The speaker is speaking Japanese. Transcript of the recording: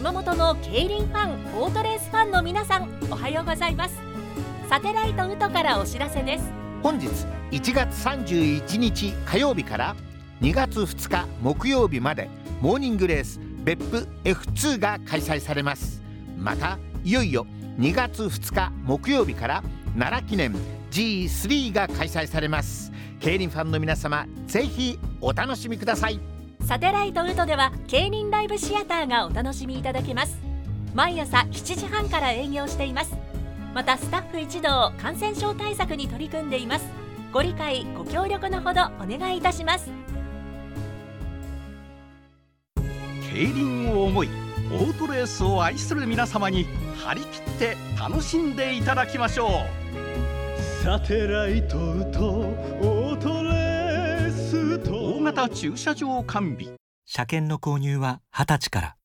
熊本の競輪ファン、オートレースファンの皆さん、おはようございます。サテライトウトからお知らせです。 本日1月31日火曜日から2月2日木曜日までモーニングレース別府 F2 が開催されます。またいよいよ2月2日木曜日から奈良記念 G3 が開催されます。競輪ファンの皆様、ぜひお楽しみください。 サテライトウトでは競輪ライブシアターがお楽しみいただけます。毎朝7時半から営業しています。またスタッフ一同感染症対策に取り組んでいます。ご理解ご協力のほどお願いいたします。 競輪を思いオートレースを愛する皆様に張り切って楽しんでいただきましょう。 サテライトとオートレースと大型駐車場完備。 車検の購入は20歳から。